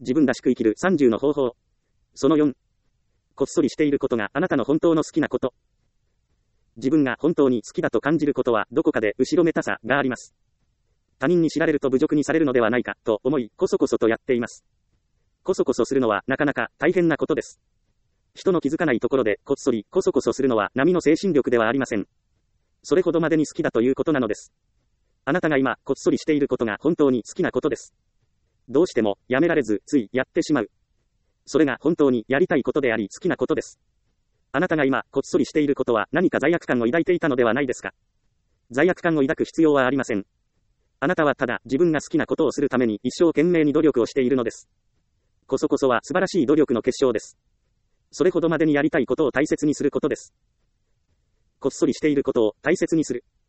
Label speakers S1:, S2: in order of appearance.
S1: 自分らしく生きる30の方法。その4。こっそりしていることがあなたの本当の好きなこと。自分が本当に好きだと感じることはどこかで後ろめたさがあります。他人に知られると侮辱にされるのではないかと思い、こそこそとやっています。こそこそするのはなかなか大変なことです。人の気づかないところでこっそりこそこそするのは並の精神力ではありません。それほどまでに好きだということなのです。あなたが今こっそりしていることが本当に好きなことです。どうしてもやめられずついやってしまう。それが本当にやりたいことであり好きなことです。あなたが今こっそりしていることは何か罪悪感を抱いていたのではないですか。罪悪感を抱く必要はありません。あなたはただ自分が好きなことをするために一生懸命に努力をしているのです。こそこそは素晴らしい努力の結晶です。それほどまでにやりたいことを大切にすることです。こっそりしていることを大切にする。